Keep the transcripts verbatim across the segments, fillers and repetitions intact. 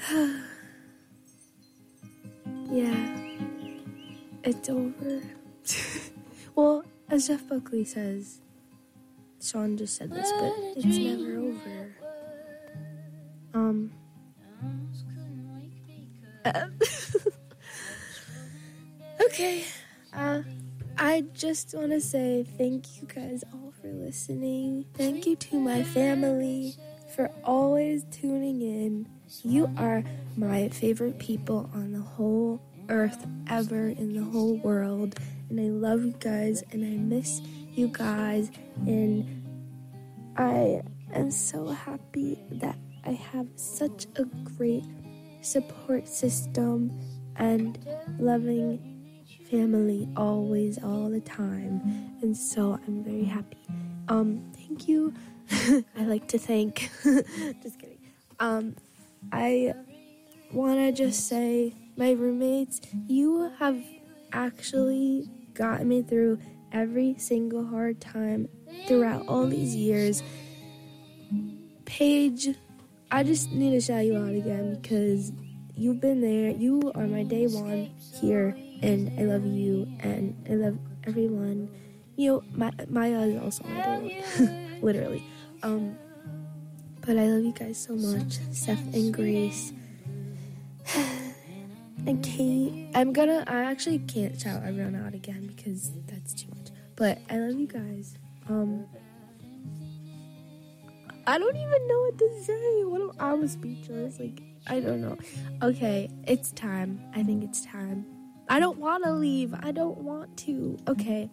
Yeah, it's over. Well, as Jeff Buckley says, Sean just said this, but it's never over. Um. Uh, okay. Uh, I just want to say thank you guys all for listening. Thank you to my family for always tuning in. You are my favorite people on the whole earth ever, in the whole world. And I love you guys, and I miss you guys. And I am so happy that I have such a great support system and loving family always, all the time. And so I'm very happy. Um, thank you. I like to thank. Just kidding. Um, I want to just say, my roommates, you have actually gotten me through every single hard time throughout all these years. Paige, I just need to shout you out again because you've been there. You are my day one here, and I love you, and I love everyone. You know, my, Maya is also my day one, literally. Um, but I love you guys so much, Steph and Grace. And Kate, I'm gonna, I actually can't shout everyone out again because that's too much. But I love you guys. Um, I don't even know what to say. What am, I was speechless. Like, I don't know. Okay, it's time. I think it's time. I don't want to leave. I don't want to. Okay.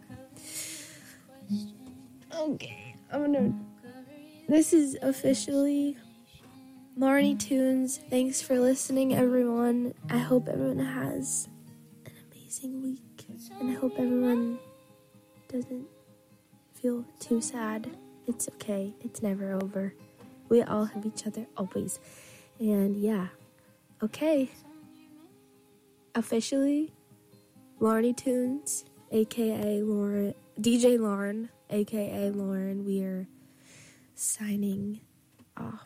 Okay, I'm gonna, this is officially Marnie Tunes. Thanks for listening, everyone. I hope everyone has an amazing week, and I hope everyone doesn't feel too sad. It's okay. It's never over. We all have each other always. And yeah. Okay. Officially, Marnie Tunes, aka Lauren, D J Lauren, aka Lauren, we are signing off.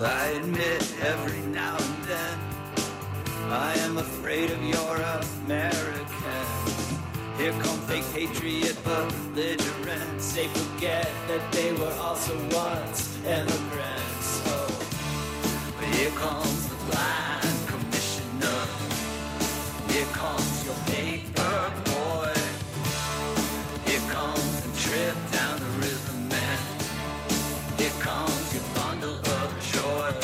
I admit every now and then I am afraid of your American. Here come fake patriot belligerents. They forget that they were also once immigrants. Oh, but here comes the blind commissioner. Here comes your paper boy. Here comes the trip down the river, man. Here comes your bundle of joy.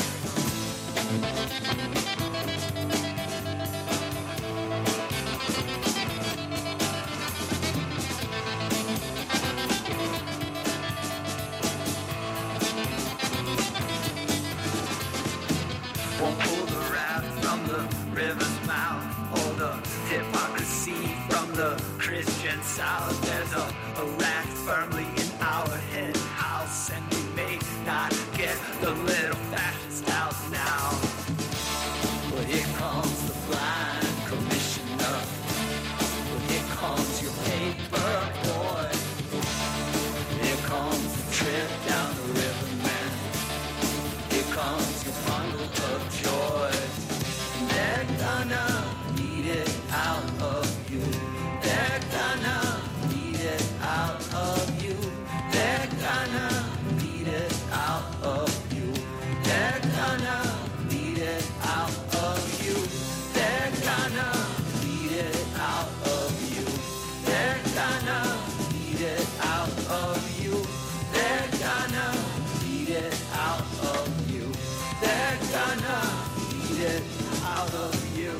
Won't pull the raft from the river's mouth, or the hypocrisy from the Christian South. There's a, a rat firmly in our hen house, and we may not get the little fascist out now. But here comes the blind commissioner. But here comes your paper boy. Here comes the trip down the river, man. Here comes your bundle of joy. They're gonna need it out of you. They're gonna need it out of you. They're gonna need it out of you. They're gonna need it out of you. They're gonna need it out of you. They're gonna need it out of you. They're gonna need it out of you. They're gonna need it out of you.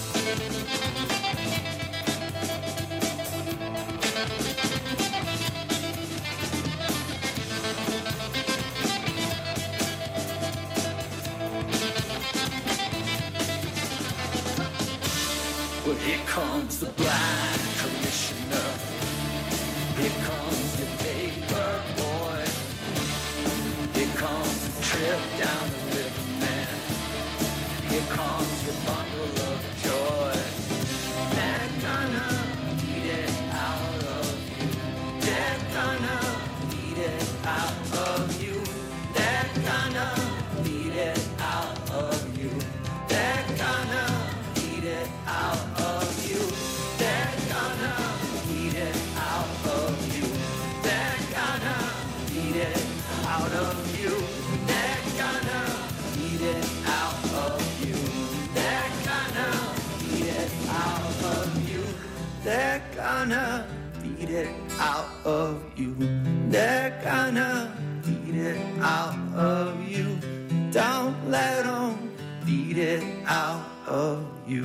Well, here comes the blind commissioner. Here comes your paper boy. Here comes the trip down the river, man. Here comes your bundle of joy. They're gonna need it out of you. They're gonna need it out of you. They're gonna need it out of you. They're gonna need it out of you. They're gonna need it out of you. They're gonna need it out of you. They're gonna need it out of you. They're gonna need it out of you. They're gonna need it out of you. They're gonna need it out of you. Don't let them beat it out of you.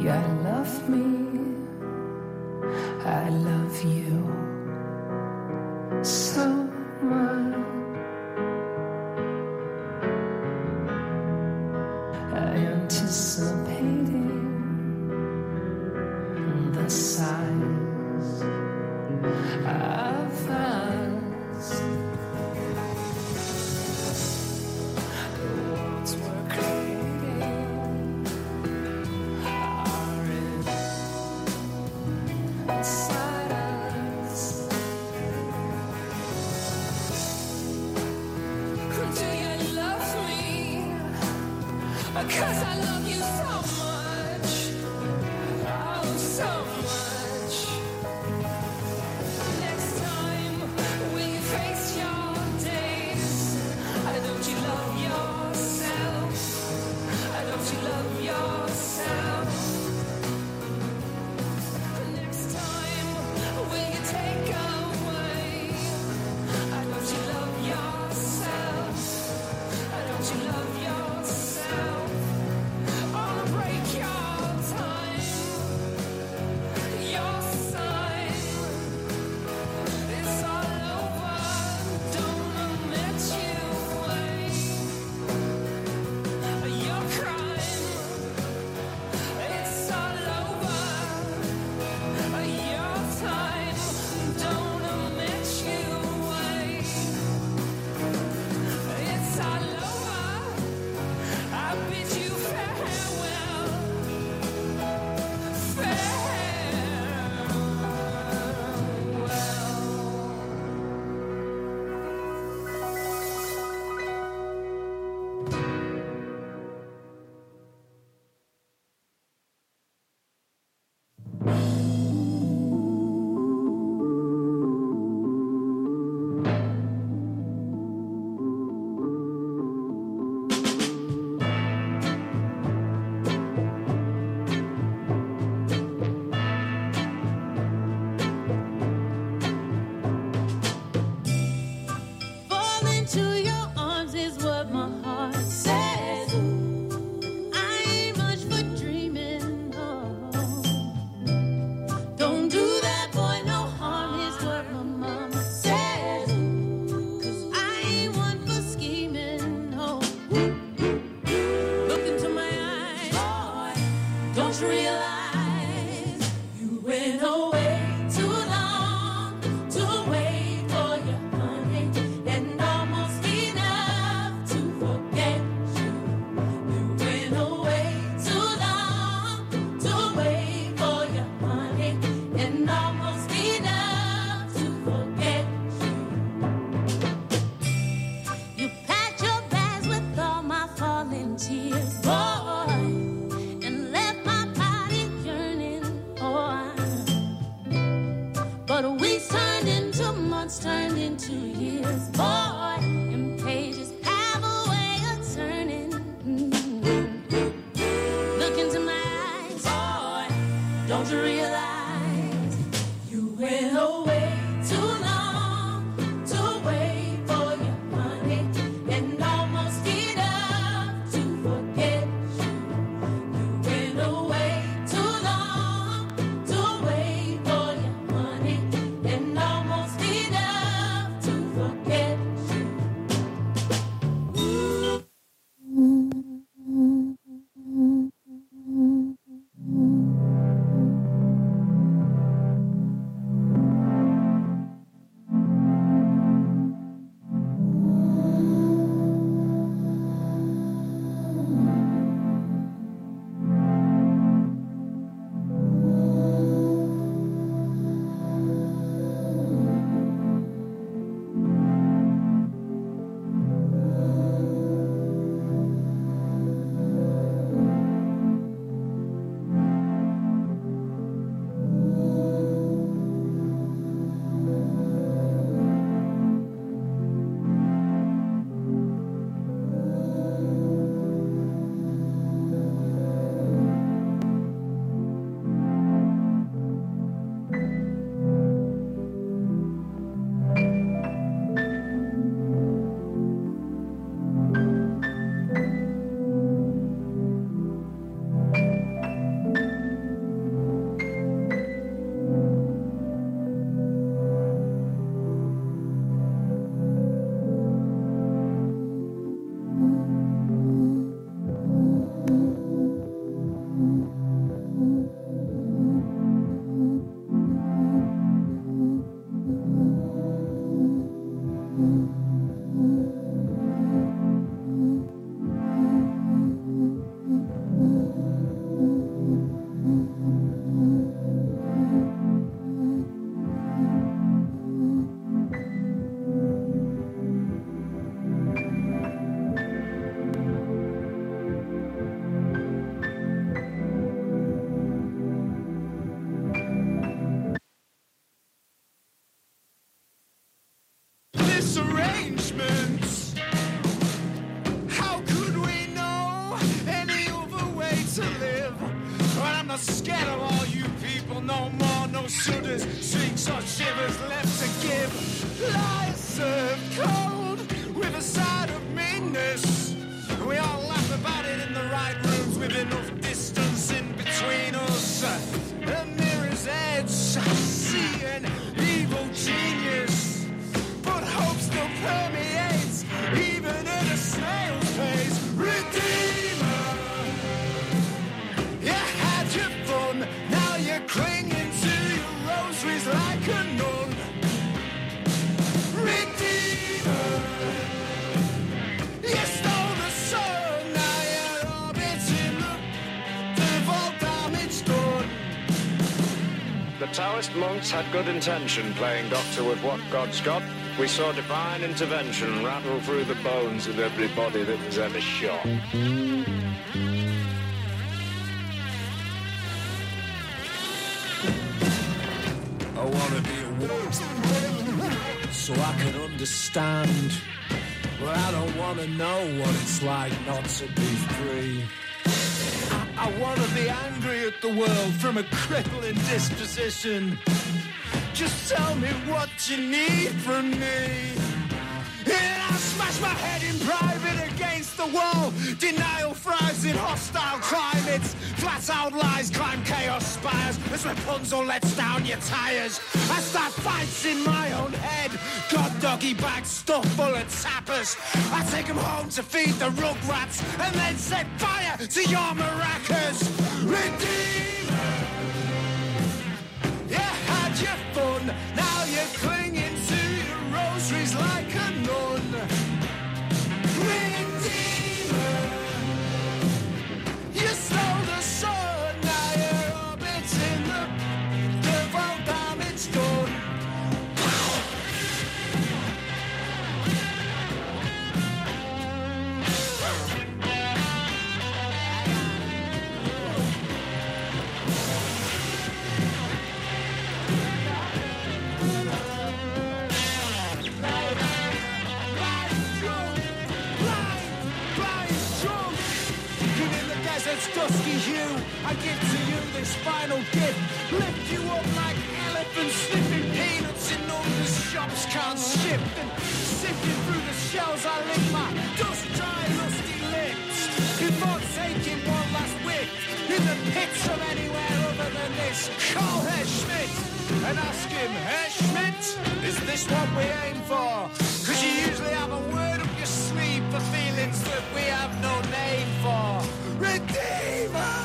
You love me, I love you so much. Anticipating the signs of us. The worlds we're creating are inside us. Do you love me? 'Cause I love you so much, oh so much. Next time when you face your days, don't you love yourself? Don't you love yourself? Next time when you take away, don't you love yourself? Don't you love yourself? Break your time, your sign. It's all over. Don't admit you wait. Your crime. It's all over. Your time. Don't admit you wait. It's all over. I bid you farewell. Forget shudders, shrieks or shivers left to give. Lies served cold with a side of meanness. We all laugh about it in the right rooms with enough distance in between us. A mirror's edge, I see an evil genius, but hope still permeates even at a snail's pace. Redeemer, you had your fun, now you're clinging to your rosaries like a nun. Redeemer, you stole the sun, now you're orbiting the, the vault damage done. The Taoist monks had good intention, playing doctor with what God's got. We saw divine intervention rattle through the bones of everybody that was ever shot. I wanna be a wolf so I can understand, but I don't wanna know what it's like not to be free. I, I wanna be angry at the world from a crippling disposition. Just tell me what you need from me, and I'll smash my head in private against the wall. Denial thrives in hostile climates. Flat out lies climb chaos spires as Rapunzel lets down your tires. I start fights in my own head. God doggy bags stuffed full of tappers. I take them home to feed the rugrats and then set fire to your maracas. Redeemer, you had your fun, now you're clinging to your rosaries like a nun. Redeemer, you stole the sun, now you're orbiting the, the world damage done. Its dusky hue, I give to you this final gift. Lift you up like elephants sniffing peanuts in numbers shops can't shift. And sifting through the shells I lick my dust dry rusty lips before taking one last whiff in the pits of anywhere other than this. Call Herr Schmidt and ask him, Herr Schmidt, is this what we aim for? Cause you usually have a word up your sleeve for feelings that we have no name for. Redeemer!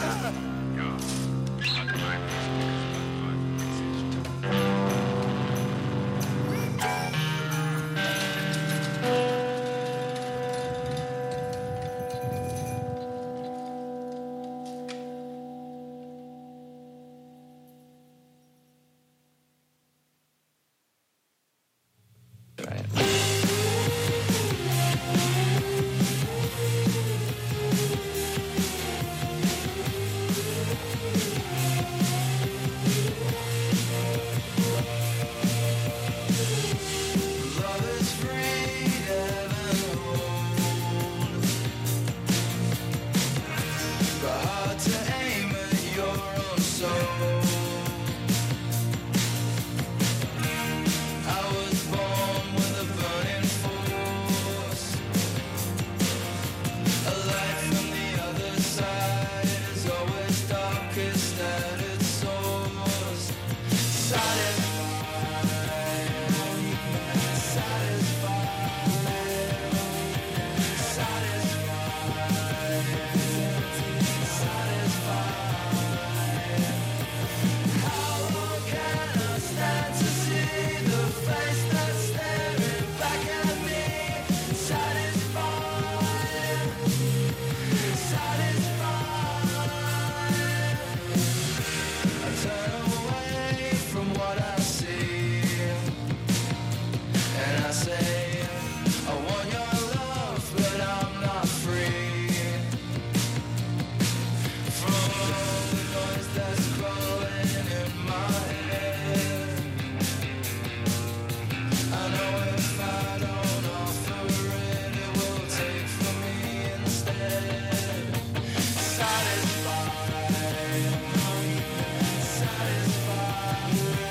Satisfied, satisfied.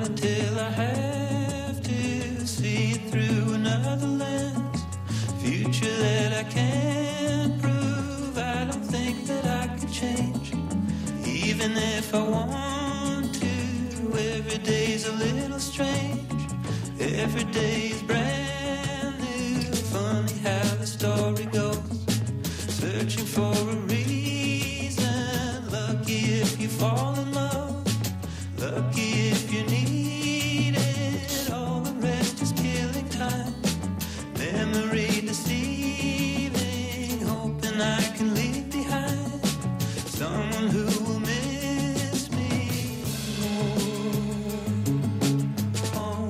until I have to see it through another lens. Future that I can't prove. I don't think that I could change, even if I want to. Every day's a little strange. Every day's brand new. Funny how the story goes. Searching for a reason. Lucky if you fall in love. Lucky if you need it. All the rest is killing time. Memory deceiving. Hoping I can leave behind someone who will miss me. Oh, oh.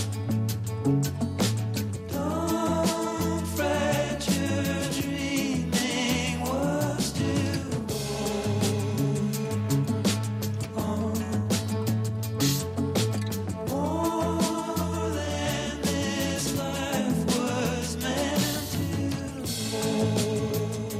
Don't fret, your dreaming was too bold. Oh. More than this life was meant to hold.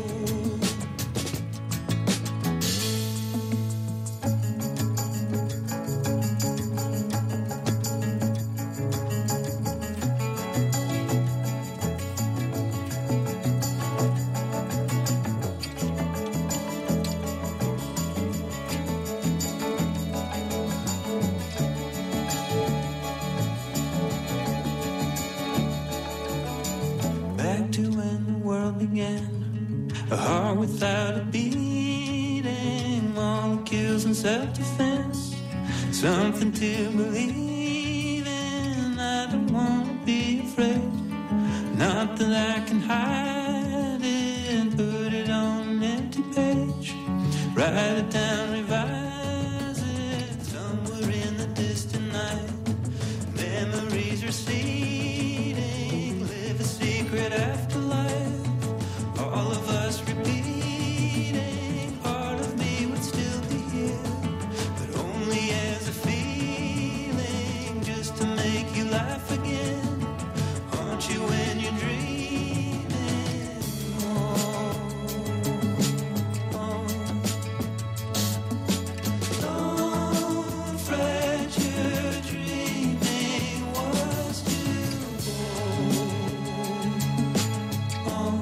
Back to when the world began, a heart without a beating, molecules and self-defense, something to believe in. I don't want to be afraid, not that I can hide it. Put it on an empty page, write it down, revise it. Somewhere in the distant night, memories receding, live a secret afterlife. All of us repeating, part of me would still be here, but only as a feeling, just to make you laugh again. Haunt you when you're dreaming. Oh, oh. Don't fret, your dreaming was too bold. Oh.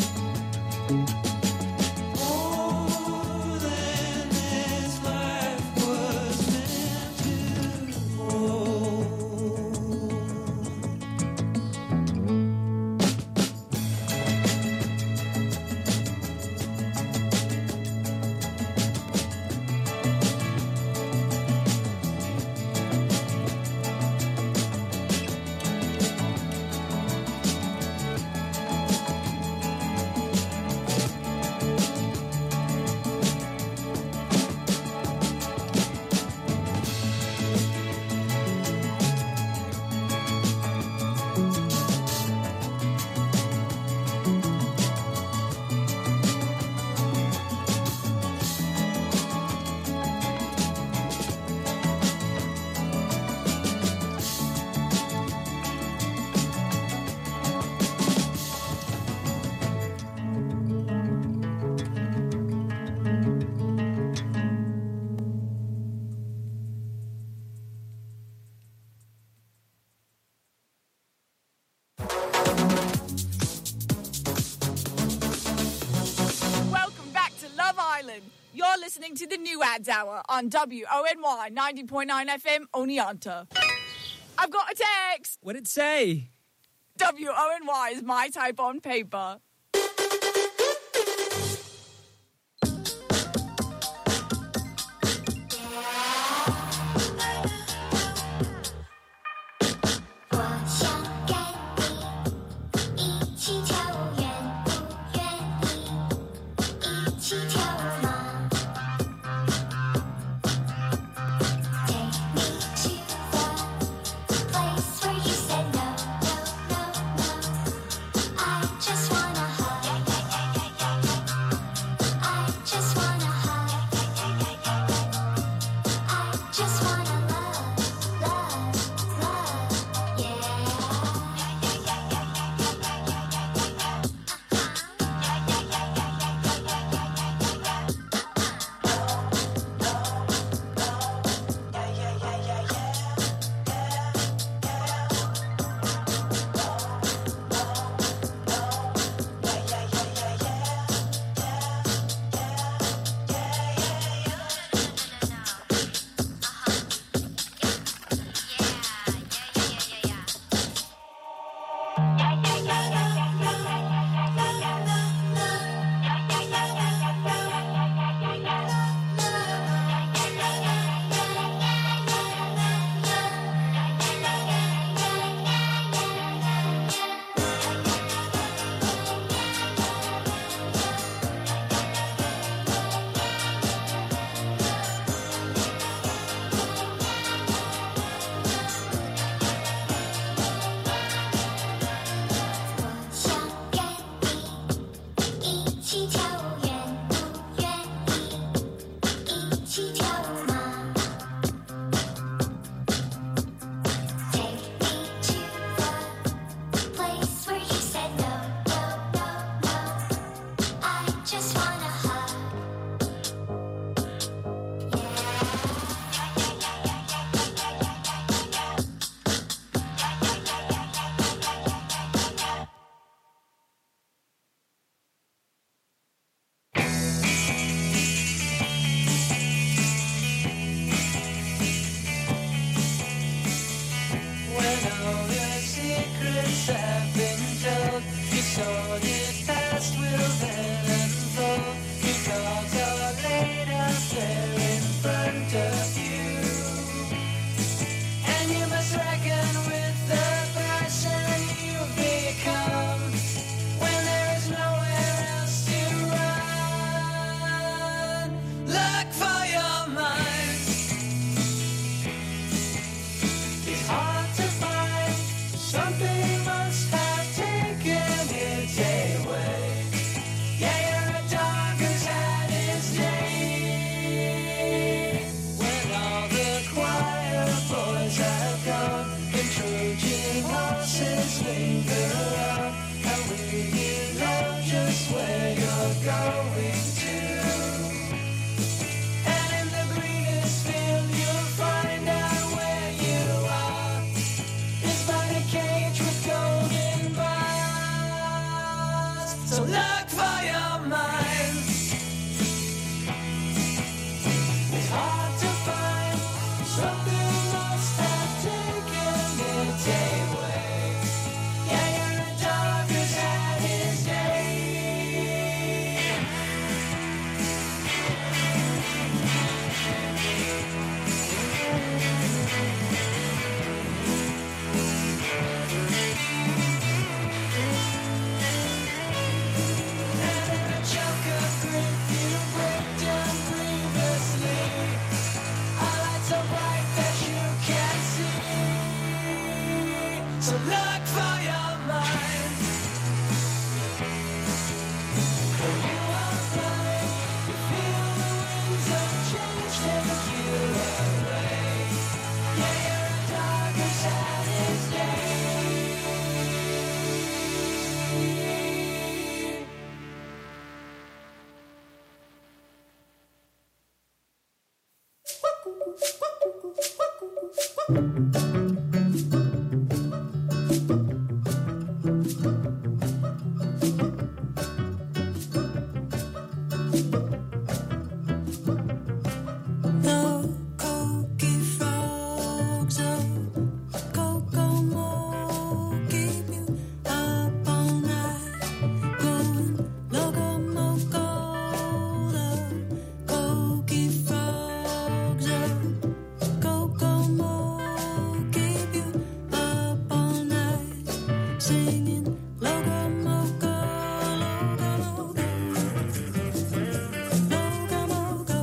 More than this life was meant to hold. Welcome back to Love Island. You're listening to the New Ads Hour on W O N Y ninety point nine F M Oneonta. I've got a text. What'd it say? W O N Y is my type on paper. Place where you said no, no, no, no. I just wanna look for your mind. It's hard to find. Something must have taken its away. Yeah, you're a dog who's had his day. When all the choir boys have gone and Trojan horses linger around, how will you know just where you're going to? And in the greenest field you'll find out where you are. It's by a cage with golden bars. So look for your mind. It's hard to find. Something must have taken its away. Yeah, you're a dog who's had his day. And in a choke of grief you break down grievously. A light so bright that you can't see. So look for your mind. For you are blind. You feel the winds of change take you away. Yeah, you're a dog who's had his day. The coqui frogs of Kokomo keep you up all night, going loco-moco. The coqui frogs of Kokomo keep you up all night, singing loco-moco, loco-moco, loco-moco.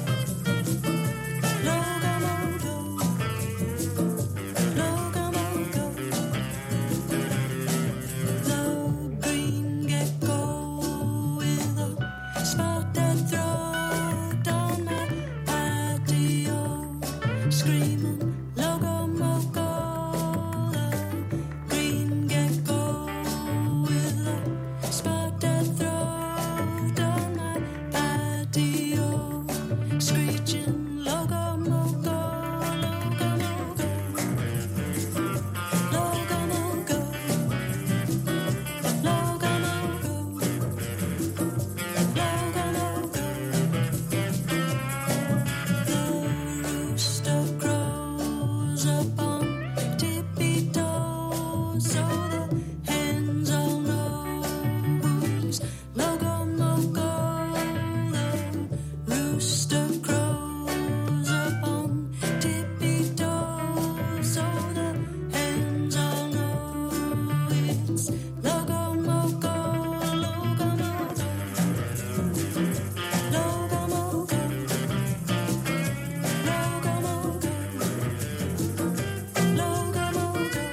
The green gecko with a spotted throat on my patio, screaming loco-moco. The green gecko with a spotted throat on my patio, screeching loco-moco, loco-moco, loco-moco, loco-moco, loco-moco. The rooster crows upon tippy toes, so the hens all know who's loco-moco. The rooster crows upon tippy toes, so the hens all know it's loco-moco, loco-moco, loco-moco, loco-moco, loco-moco,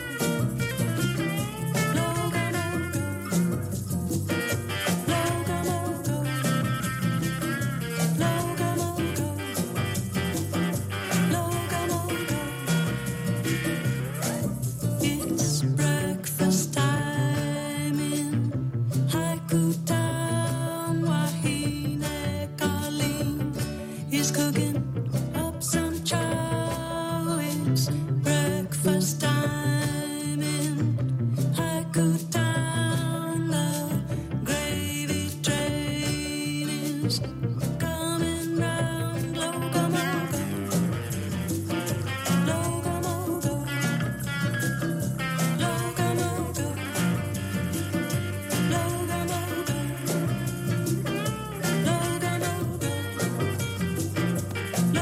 It's breakfast time in Haiku Town. Wahine Colleen is cooking up some chow. It's breakfast time in Haiku Town. The gravy train is coming round. Loco-moco, loco-moco, loco-moco, loco-moco, loco-moco,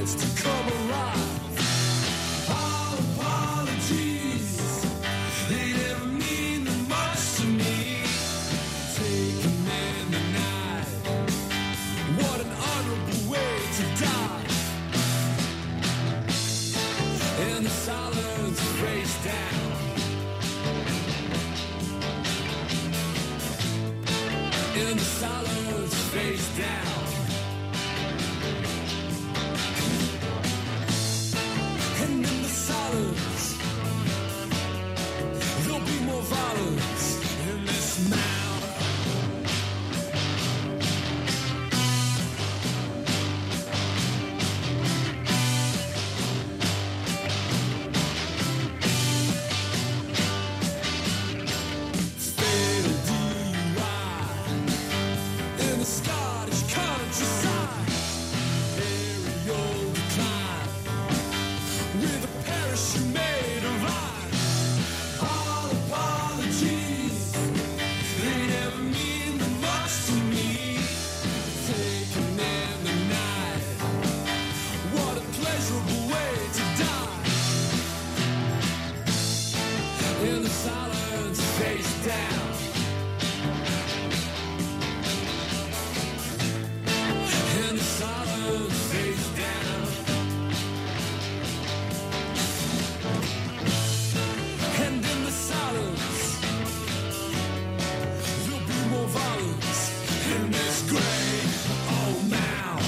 words to come alive. All apologies, they never mean that much to me. Taken in the night, what an honorable way to die. In the silence, face down. In the silence, face down. And in the silence, there'll be more violence in this mound. Fatal D U I in the Scottish countryside. Aerial decline with a parachute made of iron. All apologies, they never mean that much to me. Taken in the night, what a pleasurable way to die. In the silence, face down. In the silence, face down. And in the silence, there'll be more violence in this great old mound.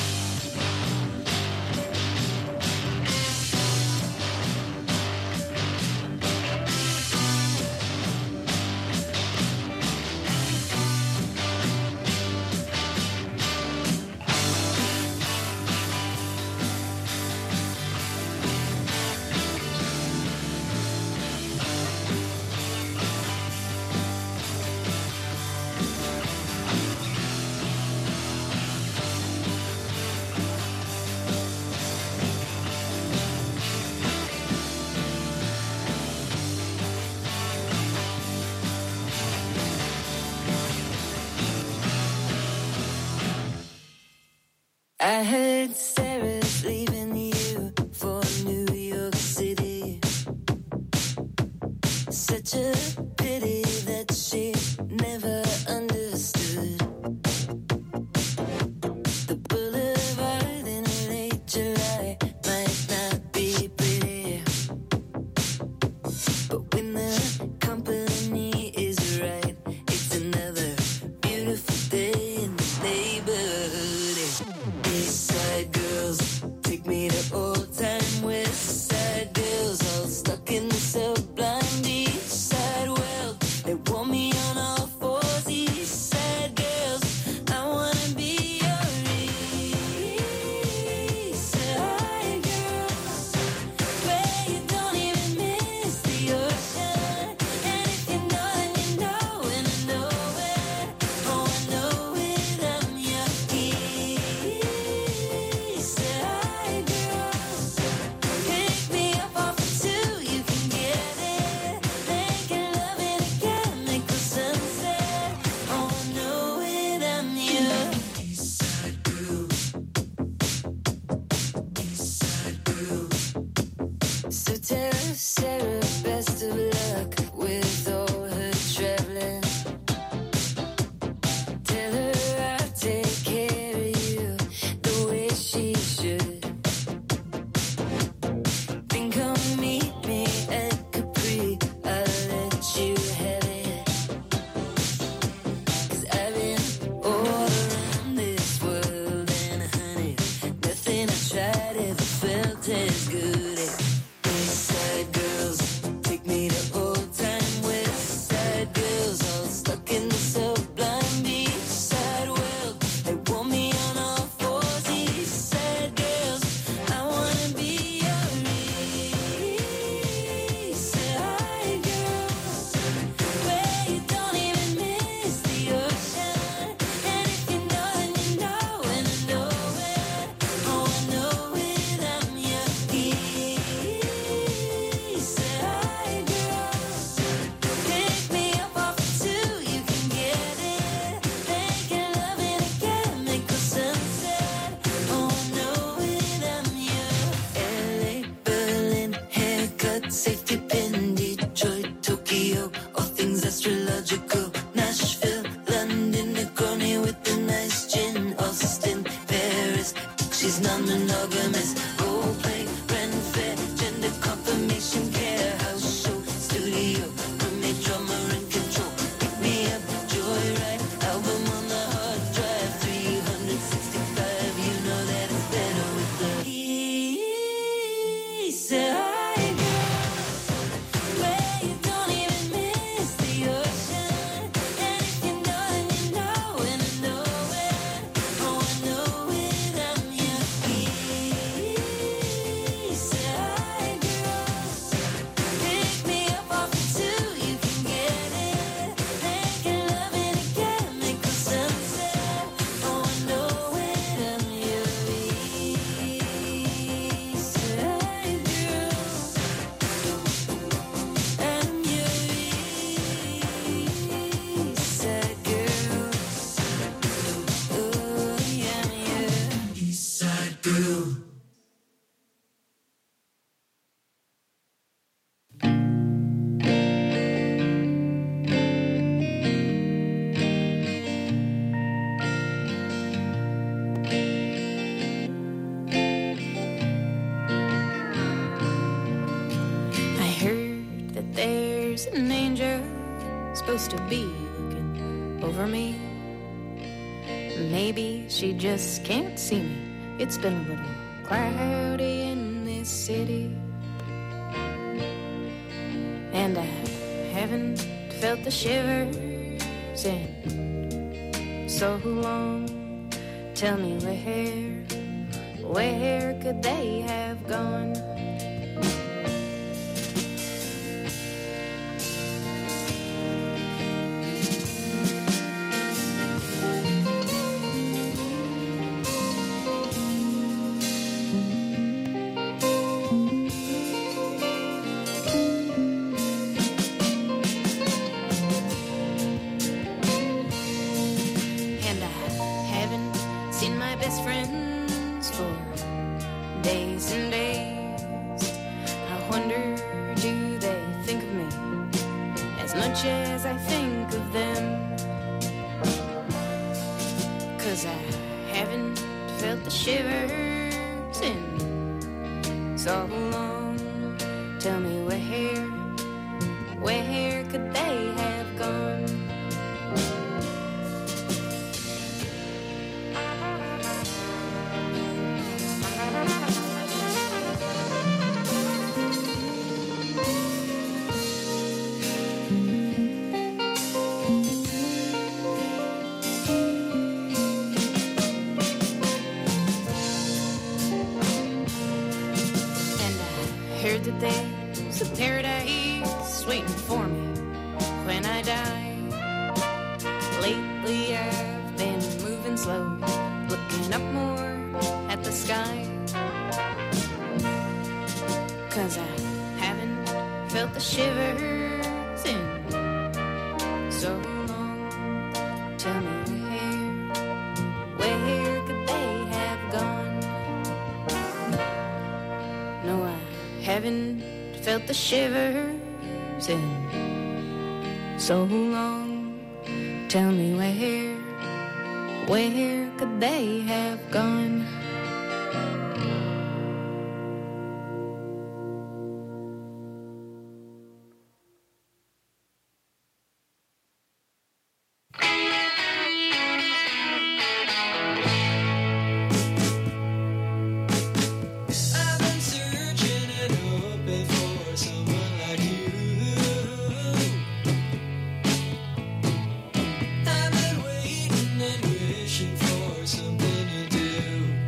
I heard Sarah's leaving you for New York City. Such a pity that she never understood the boulevard in late July might not be pretty, but when the company is right, it's another beautiful day in the neighborhood. East Side girls take me to old time West Side girls, all stuck in the sublime East Side world. They want me on all fours. East safety pin, Detroit, Tokyo, all things astrological. Nashville, London, Negroni with the nice gin. Austin, Paris, she's non-monogamous. Roleplay, rent fair, gender confirmation care. House show, studio, roommate, drummer and control. Pick me up, joyride, album on the hard drive. three hundred sixty-five, you know that it's better with the east side girl. Where you don't even miss the ocean. And if you know, then you know, and I know it. Oh, I know it, I'm your east side girl. Pick me up off the two, you can get it. Making love in a chemical sunset. Oh, I know it, I'm your east side girl. I'm your east side girl. Oh, yeah, I'm your east side girl. I heard that there's an angel supposed to be looking over me. Maybe she just can't see me. It's been a little cloudy in this city, and I haven't felt the shivers in so long. Tell me where, where could they have gone? And I haven't seen my best friends for days and days. I wonder, do they think of me as much as I think of them? 'Cause I haven't felt the shivers in so long. Tell me where, where could they have gone? And I heard that there's a paradise waiting for me when I die. Lately I've been moving slow, looking up more at the sky. 'Cause I haven't felt the shivers in so long. Tell me where, where could they have gone? No, I haven't felt the shivers in so long. Tell me where, where could they have gone? I've been searching and hoping for someone like you. I've been waiting and wishing for something to do.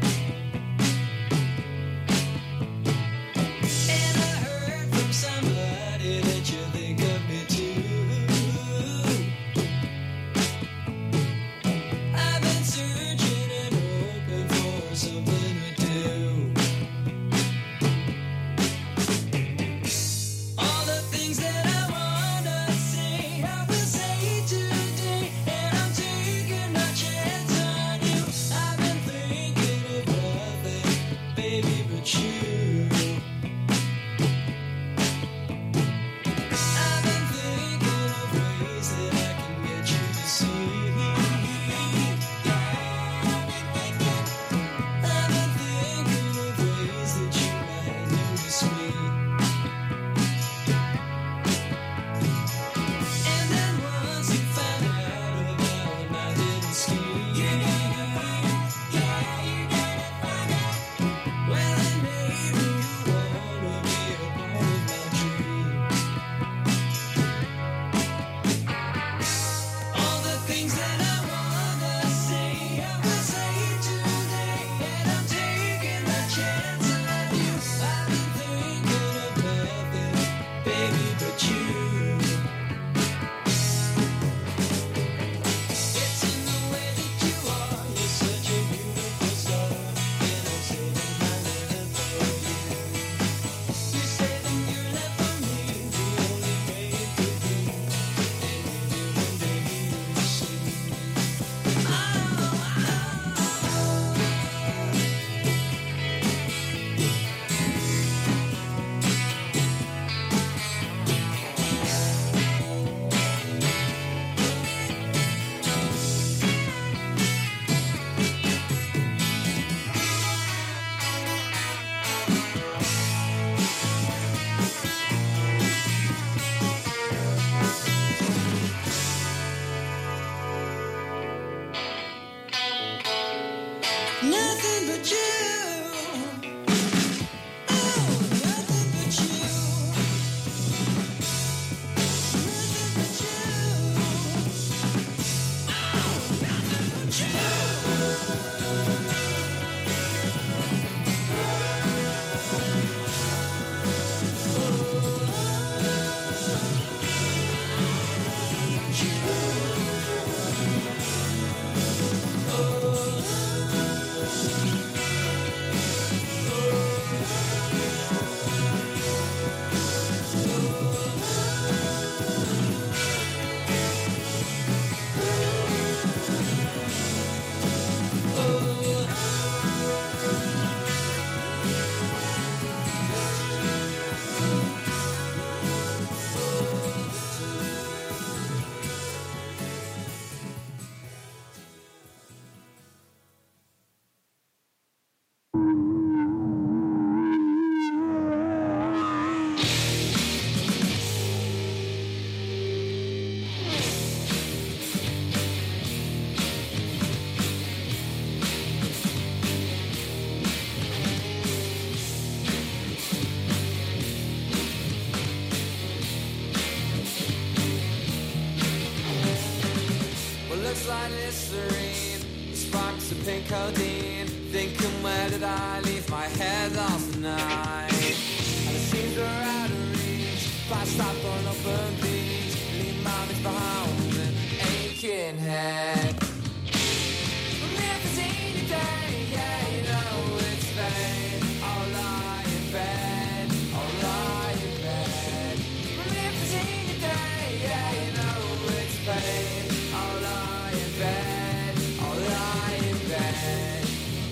looks like Listerine, sparks of pink codeine. Thinking, where did I leave my head last night? And the seams were out of reach, but I stopped on open beach. Leave my bitch behind with an aching head. Memphis any day, yeah, you know it's Spain. I'll lie in bed, I'll lie in bed. Memphis any day, yeah, you know it's Spain. I'll lie in bed, I'll lie in bed.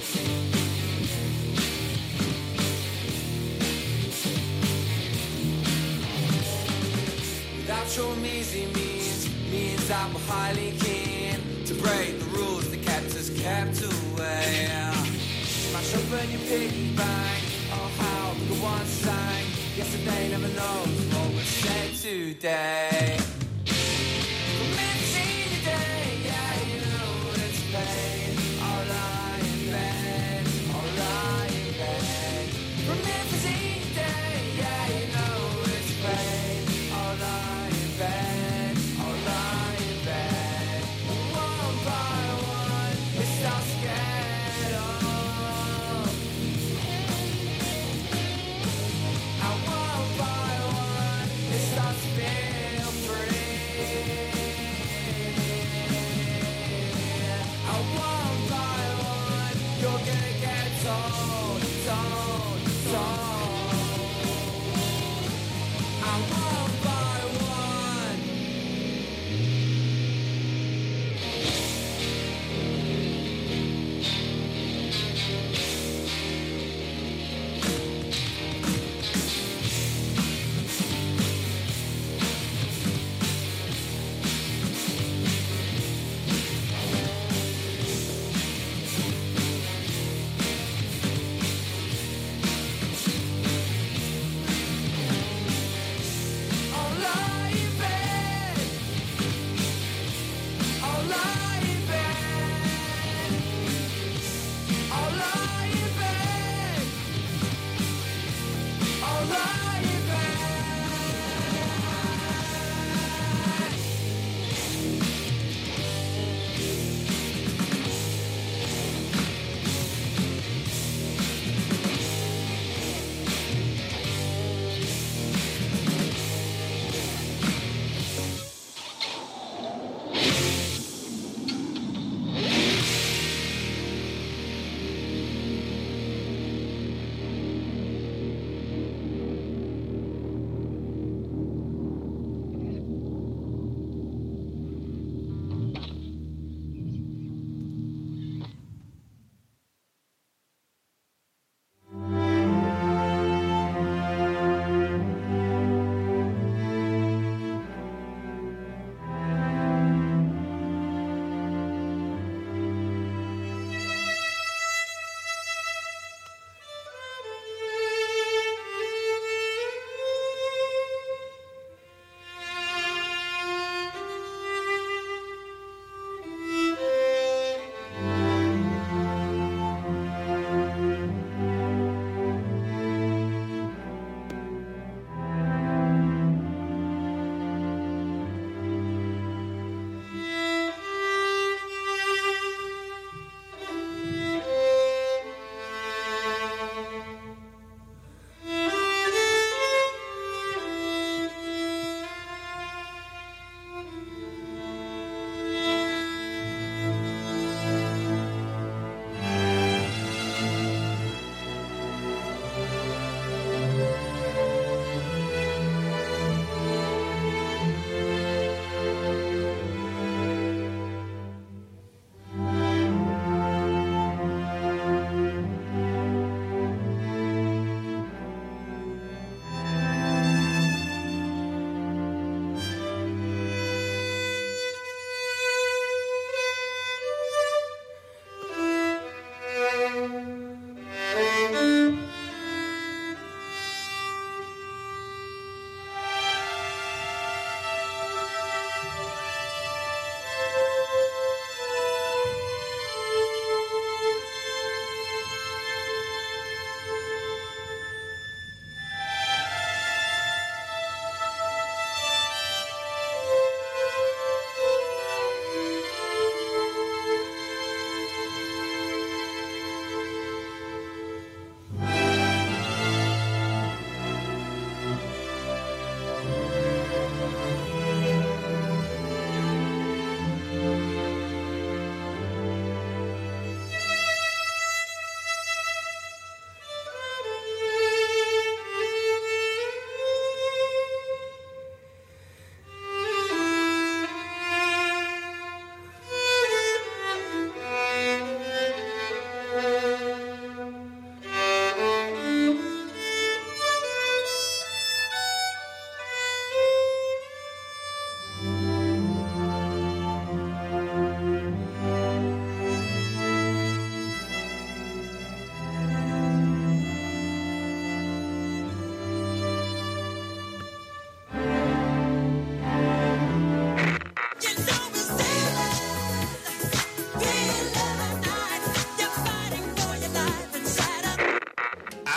Without your measly means, means that we're highly keen to break the rules that kept us kept away. Smash open your piggy bank, oh how the good one sang. Yesterday never knows what was said today. From Memphis any day, yeah, you know it's pain. I'll lie in bed, I'll lie in bed. From Memphis any day, yeah, you know it's pain. I'll lie in bed, I'll lie in bed. One by one, it starts to get old. And one by one, it starts to feel free. And one by one, you're gonna get told, told, told. And one by one. I'll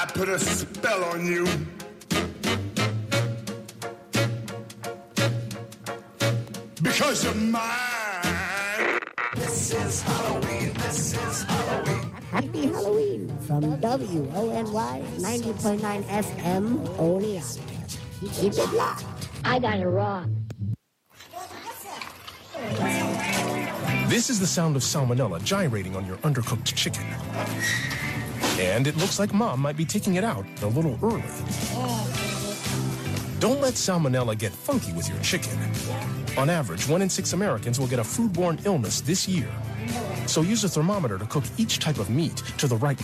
I put a spell on you. Because you're mine. This is Halloween. This is Halloween. Happy Halloween from W O N Y ninety point nine F M Oneonta. Keep it locked. I got it wrong. This is the sound of salmonella gyrating on your undercooked chicken. And it looks like Mom might be taking it out a little early. Don't let salmonella get funky with your chicken. On average, one in six Americans will get a foodborne illness this year. So use a thermometer to cook each type of meat to the right